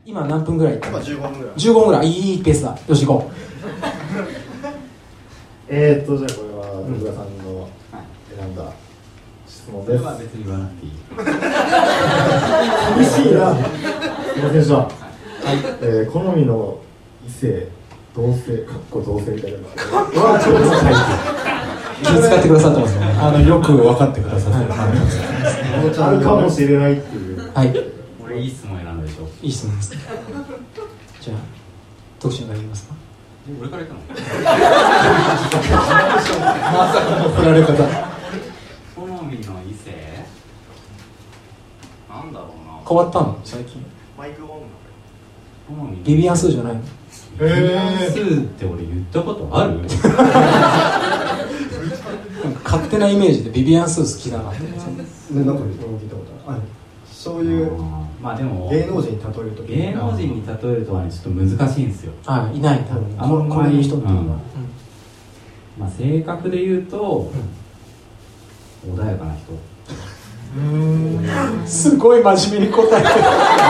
今何分ぐらい？ 今15分ぐらい。 15分ぐらい。いいペースだ。よし行こう。 じゃあこれは徳田さんの選んだ質問です。 それは別に言わなくていい。 厳しいな。すいませんでした。 はい。 好みの異性、同性、同性みたいな。うわ、ちょっと最気遣ってくださってますね。 よく分かってくださってる感じですね。 あるかもしれないっていう。 はい。 俺いい質問選んだでしょ。 いい質問ですね。じゃあ徳島が言いますか？ 俺から言ったの？ まさかの振られ方。 好みの異性なんだろうな。 変わったの最近？ マイクオン。 好みビビアンスーじゃないの？ ビビアンスーって俺言ったことある？ なんか勝手なイメージでビビアンスー好きだなって。 ね、なんか聞いたことある。そういうまあでも芸能人に例えると芸能人に例えるとはねちょっと難しいんですよ。 あ、いないんだ。 あんまりこういう人っていうのは。 まあ性格で言うと穏やかな人。 すごい真面目に答えてる。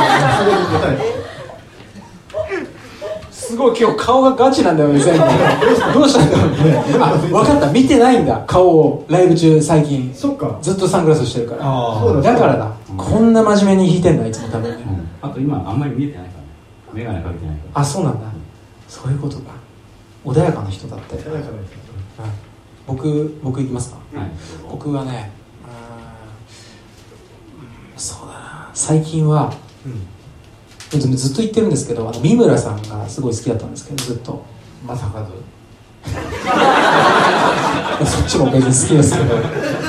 すごい今日顔がガチなんだよね全部。どうしたんだろうね。あ、分かった。見てないんだ顔をライブ中最近。 そっか。 ずっとサングラスしてるから。 そうだからだ。こんな真面目に弾いてんだいつも多分ね。 あと今あんまり見えてないからね。眼鏡かけてないから。 あ、そうなんだ。そういうことか。穏やかな人だって。僕行きますか？ はい。 僕はね、そうだな。最近は。ずっと言ってるんですけど、三村さんがすごい好きだったんですけど、ずっと。 まさかずそっちも別に好きですけど、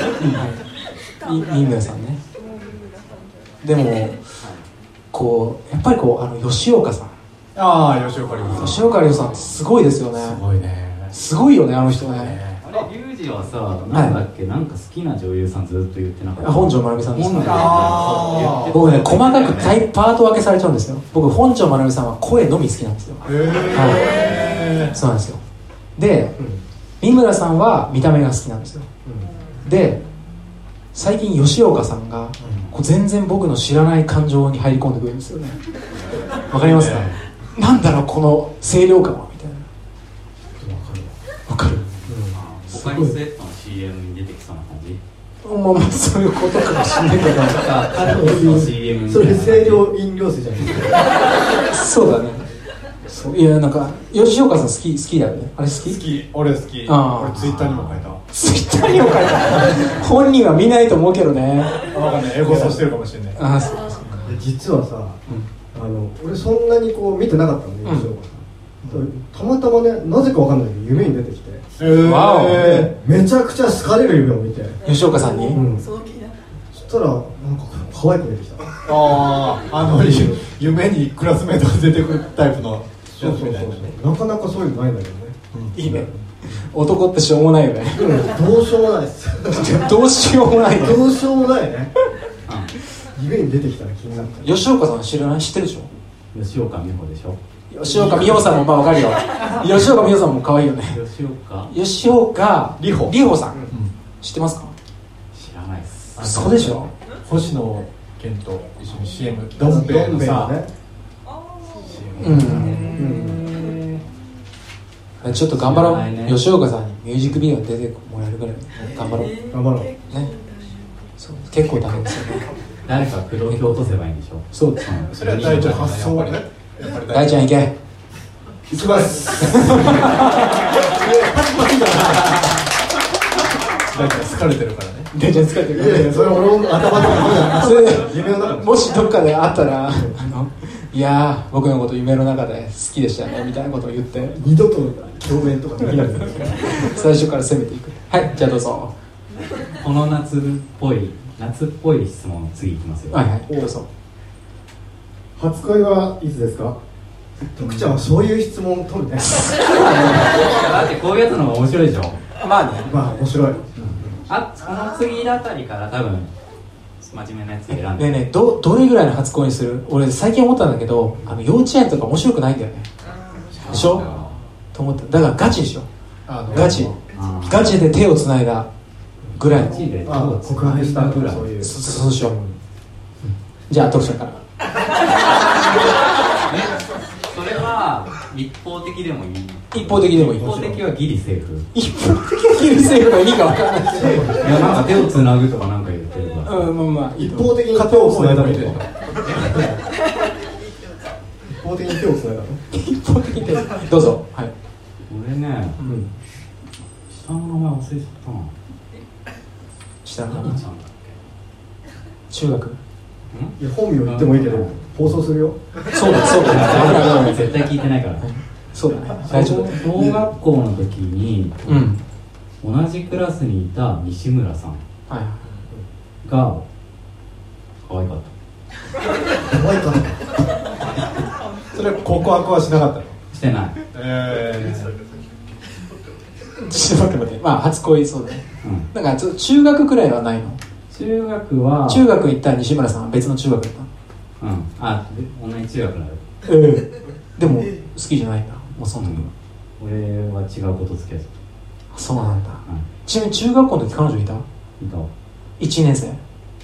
三村さんね。でもこうやっぱり吉岡さん。 吉岡里帆さん。 吉岡里帆さんってすごいですよね。 すごいね。 すごいよねあの人ね。 あれリュウジはさ、なんだっけ、なんか好きな女優さんずっと言ってなかった？ 本上まなみさんですね。 あ僕ね細かくパート分けされちゃうんですよ。僕本上まなみさんは声のみ好きなんですよ。はい、そうなんですよ。で、三村さんは見た目が好きなんですよ。で最近吉岡さんがこう全然僕の知らない感情に入り込んでくるんですよね。わかりますか？なんだろうこの清涼感はみたいな。わかる。 他にスウェットの CM に出てきそうな感じ？ まあそういうことかもしれないけど。 カルピスの CM みたいな。 それ清涼飲料水じゃないですか。 そうだね。いやなんか吉岡さん好きだよね。あれ好き？ 好き。俺好き。俺ツイッターにも書いた。 ツイッターにも書いた。本人は見ないと思うけどね。 わかんない。エゴサしてるかもしれない。 ああそうか。 実はさ、俺そんなにこう見てなかったのね、吉岡さん。たまたまね、なぜかわかんないけど夢に出てきて、 わお。 めちゃくちゃ好かれる夢を見て、 吉岡さんに。 そしたらなんか可愛く出てきた。 夢にクラスメートが出てくるタイプのそうなかなかそういうのないんだけどね。 いいね。男ってしょうもないよね。 どうしようもないです。 どうしようもないね。 どうしようもないね。夢に出てきたら気になった。 吉岡さん知らない？知ってるでしょ？ 吉岡美穂でしょ？ 吉岡美穂さんもまあわかるよ。吉岡美穂さんも可愛いよね。吉岡里帆さん、知ってますか？ 知らないです。 そうでしょ？ 星野源と一緒に CM ドンペイのさ、 ちょっと頑張ろう。吉岡さんにミュージックビデオに出てもらえるぐらい頑張ろう。ね。そう結構大変ですよね。 誰か口説き落とせばいいんでしょ？ そうです。 それは大ちゃん発想はね。 大ちゃん行け。 行きます。大ちゃん疲れてるからね。 大ちゃん疲れてるからね。 いやそれ俺の頭のそれでもしどっかで会ったらいやー僕のこと夢の中で好きでしたよねみたいなことを言って二度と共演とかできない。 最初から攻めていく。はい、じゃあどうぞ。 この夏っぽい質問次いきますよ。 はいはい、どうぞ。 初恋はいつですか？徳ちゃんはそういう質問を取るね。 だってこういうやつの方が面白いでしょ。 まあね。 まあ面白い。 この次あたりから多分真面目なやつ選んで。 ねえねえ、どれぐらいの初恋にする？俺最近思ったんだけど、幼稚園とか面白くないんだよね。でしょ？と思った。だからガチにしよう。ガチで手をつないだぐらいの。 告白したぐらい。 そうしよう。じゃあ徳ちゃんから。 一方的でもいい。 一方的でもいい。 一方的はギリセーフ。 一方的はギリセーフが意味が分からない。 いや、なんか手をつなぐとかなんか言ってるから。 まあ一方的に手をつないだの。一方的に手をつないだの。 一方的に手を。どうぞ。はい。 俺ね、下の名前忘れちゃったな。 下の名前。 何ちゃんだっ中学。 いや本名言ってもいいけど放送するよ。 そうだ。 け？絶対聞いてないから。 そうだね。大丈夫。 小学校の時に、同じクラスにいた西村さんが可愛かった。 可愛かった。 それ告白はしなかったの？ してない。 ちょっと待って。まあ初恋そうだね。なんか中学くらいはないの？ 中学は中学行った西村さんは別の中学行ったの？あ、同じ中学なの。 でも好きじゃないんだ。もうその時は。 俺は違うこと付き合ってた。 そうなんだ。ちなみに中学校の時彼女いた？ いた。 1年生。 1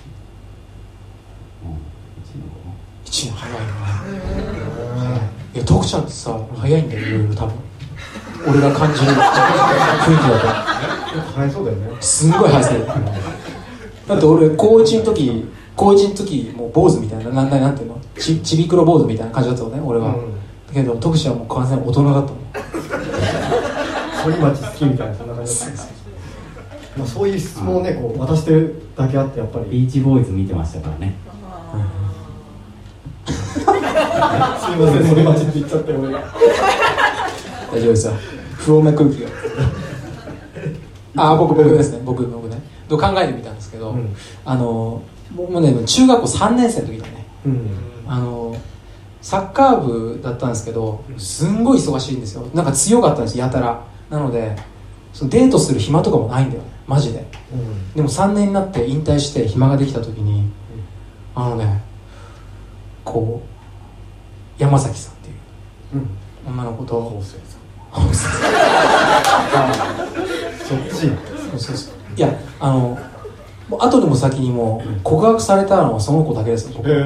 年早いな。いや徳ちゃんってさ早いんだよ、いろいろ多分。俺が感じる雰囲気だと早そうだよね。 すんごい早そうだよ。だって俺高1の時もう坊主みたいな、なんていうの、ちびくろ坊主みたいな感じだったのね俺は。だけど徳ちゃんはもう完全に大人だったの。 反町好きみたいな、そんな感じだった。まあそういう質問をねこう渡してるだけあってやっぱりビーチボーイズ見てましたからね。 すいません、反町って言っちゃったよ俺が。 大丈夫ですよ、不穏な空気が。僕ですね。僕ね考えてみたんですけど、もうね中学校3年生の時だね、サッカー部だったんですけどすんごい忙しいんですよ。なんか強かったんですやたら。なのでそのデートする暇とかもないんだよマジで。でも3年になって引退して暇ができた時にこう山崎さんっていう女の子とそっち。 そういや後でも先にも告白されたのはその子だけですよ僕。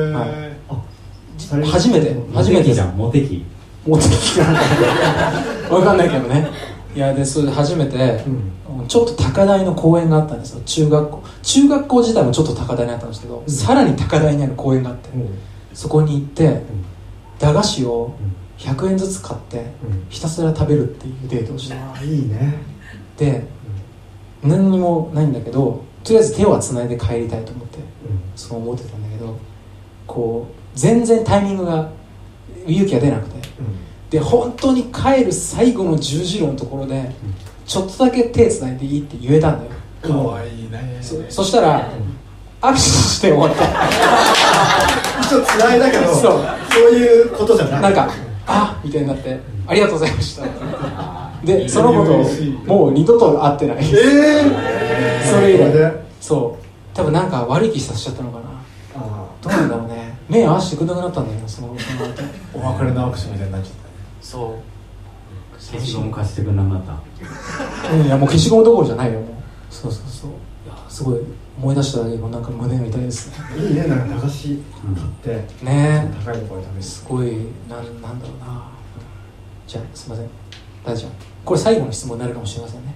初めてじゃん。モテ期なんか分かんないけどね。いやでそれで初めて、ちょっと高台の公園があったんですよ。中学校自体もちょっと高台にあったんですけど、さらに高台にある公園があって、そこに行って、駄菓子を100円ずつ買って、ひたすら食べるっていうデートをして。 いいね。 で、何にもないんだけどとりあえず手はつないで帰りたいと思って、そう思ってたんだけど、こう全然タイミングが勇気が出なくて、で本当に帰る最後の十字路のところで、ちょっとだけ手つないでいいって言えたんだよ。 かわいいね。 そしたら、握手して終わった。 一応つないだけどそういうことじゃない。 なんかみたいになってありがとうございましたでその子ともう二度と会ってない。それ以来そう多分なんか悪い気させちゃったのかな。どうなんだろうね。目合わせてくれなくなったんだよその後。 お別れの握手みたいになっちゃった。 そう消しゴム貸してくれなくなった。 いやもう消しゴムどころじゃないよもう。そういやすごい思い出しただけでもなんか胸が痛いですね。 いいね、なんか駄菓子買ってね高いところで食べる。 すごいなんだろうな。じゃあすいません大ちゃんこれ最後の質問になるかもしれませんね。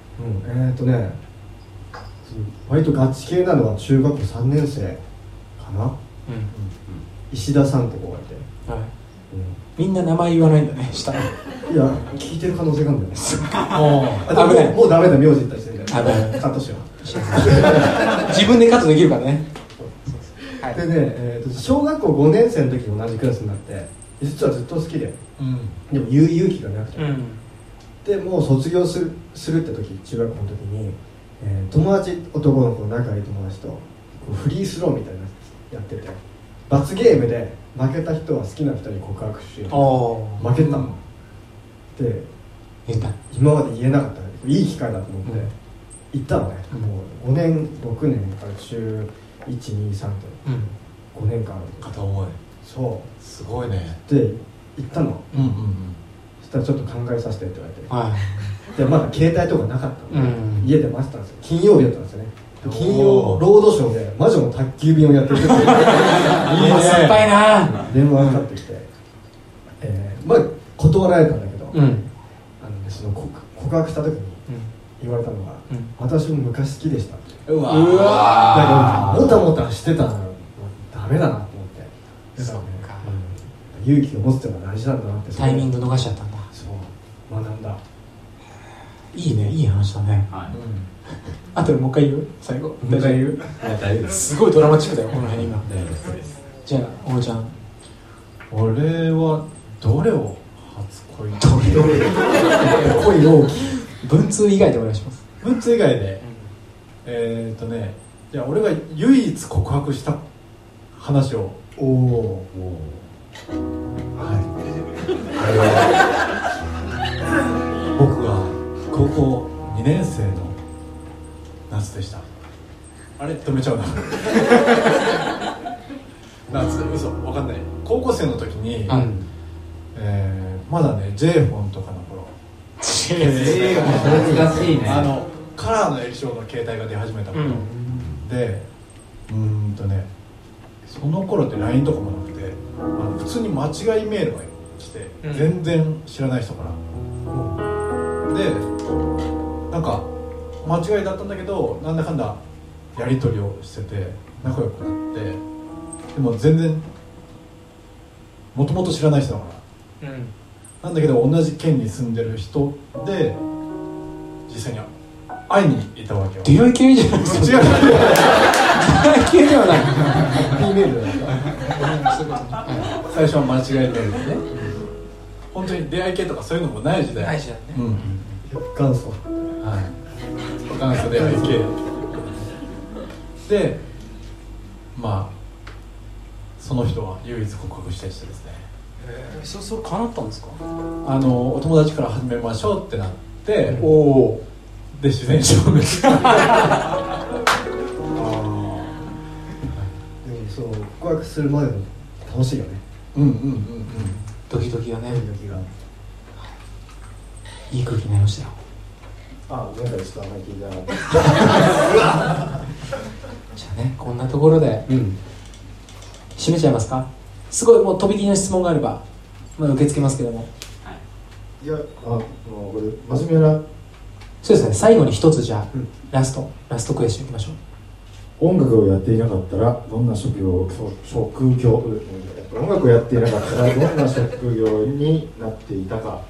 割とガチ系なのは中学校3年生かな。石田さんって子がいて、 みんな名前言わないんだね下の。 いや聞いてる可能性があるんだよね。もうダメだ、名字言ったりしてるからカットしよう。 自分でカットできるからね。 でね、小学校5年生の時に同じクラスになって実はずっと好きで、でも言う勇気がなくて、でもう卒業するって時、中学校の時に、友達、男の子、仲いい友達とフリースローみたいなやってて、罰ゲームで負けた人は好きな人に告白し負けたの、で今まで言えなかったのでいい機会だと思って行ったのね。もう5年6年から中123と5年間ある片思い。 そうすごいね。 で行ったの。そしたらちょっと考えさせてって言われて、でまだ携帯とかなかったので、家で待ってたんですよ。金曜日だったんですよね。金曜ロードショーで魔女の宅急便をやってる時にいいね、酸っぱいな。 電話がかかってきて、まあ断られたんだけど、 うん、 その告白した時に言われたのが、うん、私も昔好きでしたって。 うわだからもたもたしてたのダメだなと思って。 そうか、 勇気を持つっていうのが大事なんだなって。 タイミング逃しちゃったんだ。 そう学んだ。 いいね、いい話だね。はい、あとでもう一回言う、最後大丈夫？すごいドラマチックだよこの辺今。じゃあおもちゃん。 俺はどれを初恋？ どれ恋を文通以外でお願いします。 文通以外で、じゃあ俺が唯一告白した話を。 おお。 はい。僕が高校2年生の夏でした。あれ止めちゃうな。夏、嘘、わかんない。高校生の時に、まだね J フォンとかの頃。 懐かしいね。 カラーの液晶の携帯が出始めた頃、で、その頃って LINE とかもなくて、普通に間違いメールが来て、全然知らない人から。で、なんか間違いだったんだけど、なんだかんだやり取りをしてて仲良くなって、でも全然もともと知らない人だから、なんだけど同じ県に住んでる人で実際に会いに行ったわけよ。 出会い系じゃないですか。違う、出会い系ではない。 ハッピーメールだった最初は間違いメールでね、本当に出会い系とかそういうのもない時代。 ない時代ね。 元祖。 はい。元祖出会い系で、まあその人は唯一告白した人ですね。 そう叶ったんですか？ お友達から始めましょうってなって、 おお。 で自然消滅。でもそう告白するまでも楽しいよね。 ドキドキがね。いい空気になりましたよ。 前回ちょっとあんまり聞いてなかった。 じゃあね、こんなところで、締めちゃいますか？すごいもうとびきりの質問があれば、受け付けますけども。 いや、これ真面目な。 そうですね、最後に一つじゃあ、ラストクエスチョンいきましょう。音楽をやっていなかったらどんな職業音楽をやっていなかったらどんな職業になっていたか。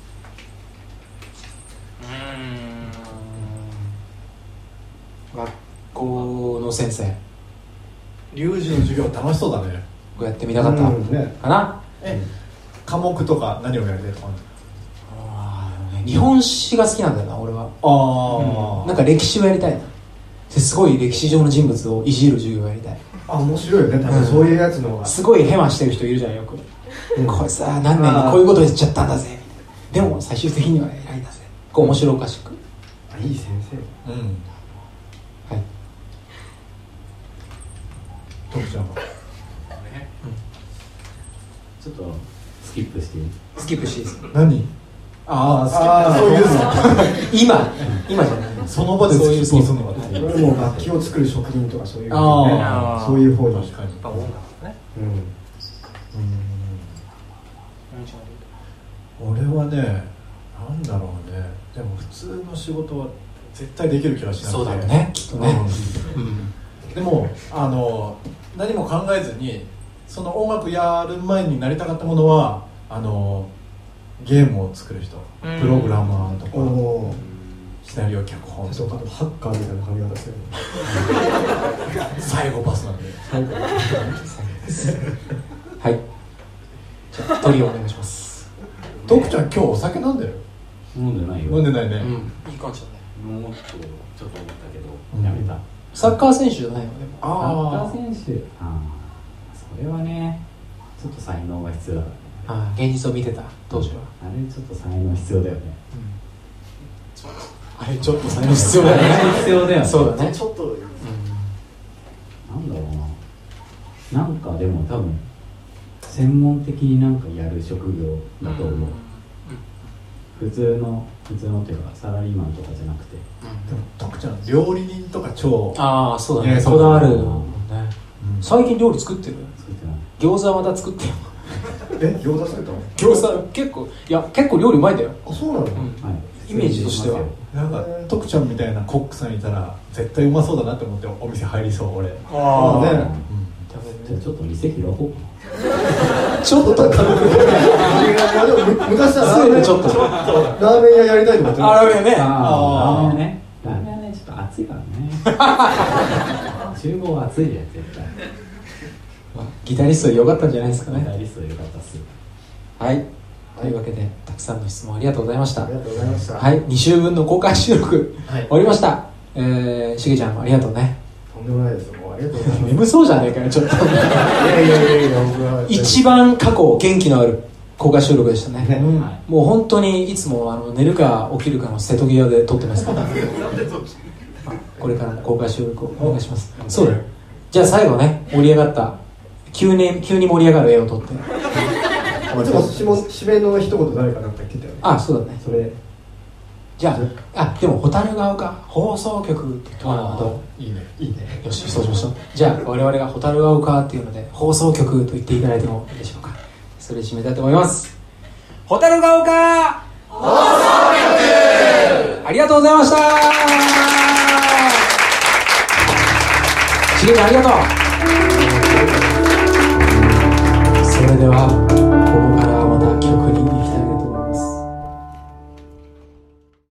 学校の先生。 龍二の授業楽しそうだね。 こうやってみたかったかな。 科目とか何をやりたいとか。 日本史が好きなんだよな、俺は。なんか歴史をやりたいな。すごい歴史上の人物をいじる授業をやりたい。 面白いよね、多分そういうやつの方が。 すごいヘマしてる人いるじゃん、よく。これさ、何年にこういうこと言っちゃったんだぜ。でも最終的には偉いんだぜ。こう面白おかしく。 いい先生。 はい。 徳ちゃんは。 ちょっとスキップしていい？ スキップしていいですか？ 何？そういうの今じゃない。 その場でそういうスキップするのが。 これも楽器を作る職人とかそういうそういう方に。 確かに。俺はね、なんだろうね。でも普通の仕事は絶対できる気がしなくて。 そうだよね、きっとね。 でも何も考えずにその音楽やる前になりたかったものはゲームを作る人、プログラマーとかシナリオ脚本とか。 ハッカーみたいな髪型してる。 最後パスなんで。 はい。じゃあトリをお願いします。 徳ちゃん今日お酒飲んでる？ 飲んでないよ。 飲んでないね。 いい感じだね。 もっとちょっと思ったけどやめた。 サッカー選手じゃないのでも。 サッカー選手。それはね、ちょっと才能が必要だからね。 現実を見てた当時は。 あれちょっと才能必要だよね。 あれちょっと才能必要だよね。 必要だよね。 そうだね。 ちょっとなんだろうな。なんかでも多分専門的になんかやる職業だと思う。普通のっていうかサラリーマンとかじゃなくて。 でも徳ちゃん料理人とか超。 そうだね。こだわるもんね。最近料理作ってる？ 作ってない。 餃子はまた作ってよ。 餃子作ったの？ 餃子結構料理うまいんだよ。 あ、そうなの？ はい、 イメージとしては。 なんか徳ちゃんみたいなコックさんいたら絶対うまそうだなって思ってお店入りそう。俺ああね、 じゃあちょっと店開こうかな。 ちょっとでも昔はラーメンちょっとラーメン屋やりたいと思ってラーメンね。 ラーメンね。ラーメンはね、ちょっと暑いからね。厨房は暑いじゃん、絶対。 ギタリストでよかったんじゃないですかね。 ギタリストでよかったっす。 はい、というわけでたくさんの質問ありがとうございました。 ありがとうございました。 はい、2週分の公開収録、 はい、 終わりました。しげちゃんもありがとうね。 とんでもないです。もうありがとうございます。 眠そうじゃねえかよ、ちょっと。 いや僕は一番過去元気のある公開収録でしたね。 ね、 もう本当にいつも寝るか起きるかの瀬戸際で撮ってますからこれからも公開収録をお願いします。そうだよ。じゃあ最後ね、盛り上がった急に盛り上がる絵を撮っていつも締めの一言誰かなんか言ってたよね。 あ、そうだね。 それじゃあ、でも蛍ヶ丘放送局って言ってもらうといいね、いいね。 よし、そうしましょう。じゃあ我々が蛍ヶ丘っていうので放送局と言っていただいてもいいでしょうか。それで締めたいと思います。蛍ヶ丘放送局、ありがとうございました。しげちゃんありがとう。それでは